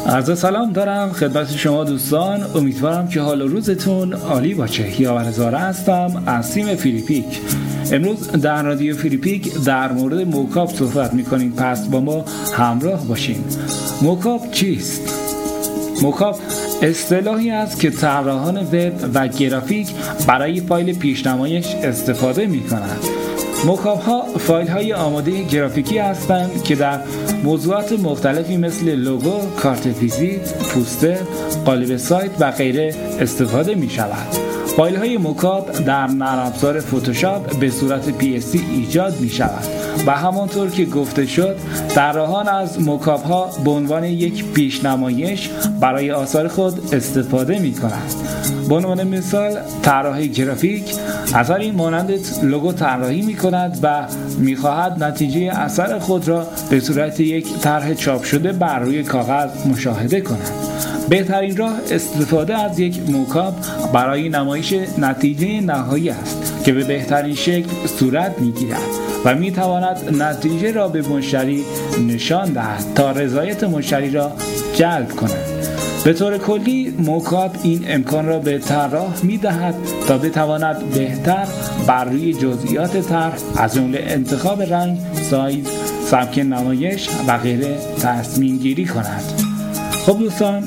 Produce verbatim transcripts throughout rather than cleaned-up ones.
عرض سلام دارم خدمت شما دوستان. امیدوارم که حال و روزتون عالی باشه. یاور زاره هستم از تیم فیلیپیک. امروز در رادیو فیلیپیک در مورد موکاپ صحبت میکنیم، پس با ما همراه باشین. موکاپ چیست؟ موکاپ اصطلاحی است که طراحان وب و گرافیک برای فایل پیشنمایش استفاده میکنند. موکاپ ها فایل های آماده گرافیکی هستند که در موضوعات مختلفی مثل لوگو، کارت ویزیت، پوستر، قالب سایت و غیره استفاده می شود. فایل های موکاپ در نرم افزار فتوشاپ به صورت پی اس تی ایجاد می شود و همانطور که گفته شد طراحان از موکاپ ها به عنوان یک پیشنمایش برای آثار خود استفاده می کنند. به عنوان مثال طراح گرافیک اثری مانند لوگو طراحی می کند و می خواهد نتیجه اثر خود را به صورت یک طرح چاپ شده بر روی کاغذ مشاهده کند. بهترین راه استفاده از یک موکاپ برای نمایش نتیجه نهایی است که به بهترین شکل صورت می گیرد و می تواند نتیجه را به مشتری نشان دهد تا رضایت مشتری را جلب کند. به طور کلی موکاپ این امکان را به طراح می دهد تا بتواند بهتر بر روی جزئیات طرح از جمله انتخاب رنگ، سایز، سبک نمایش و غیره تصمیم گیری کند. خب دوستان،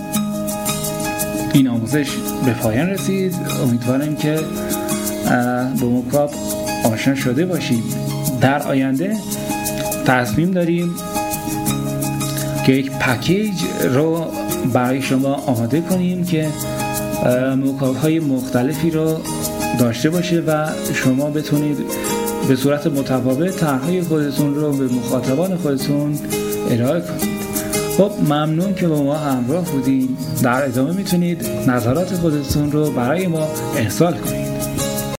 این آموزش به پایان رسید. امیدوارم که با موکاپ آشنا شده باشید. در آینده تصمیم داریم که یک پکیج رو برای شما آماده کنیم که موکاپ های مختلفی رو داشته باشه و شما بتونید به صورت متفاوت طرح‌های خودتون رو به مخاطبان خودتون ارائه کنید. خب ممنون که با ما همراه بودید. در ادامه میتونید نظرات خودتون رو برای ما ارسال کنید.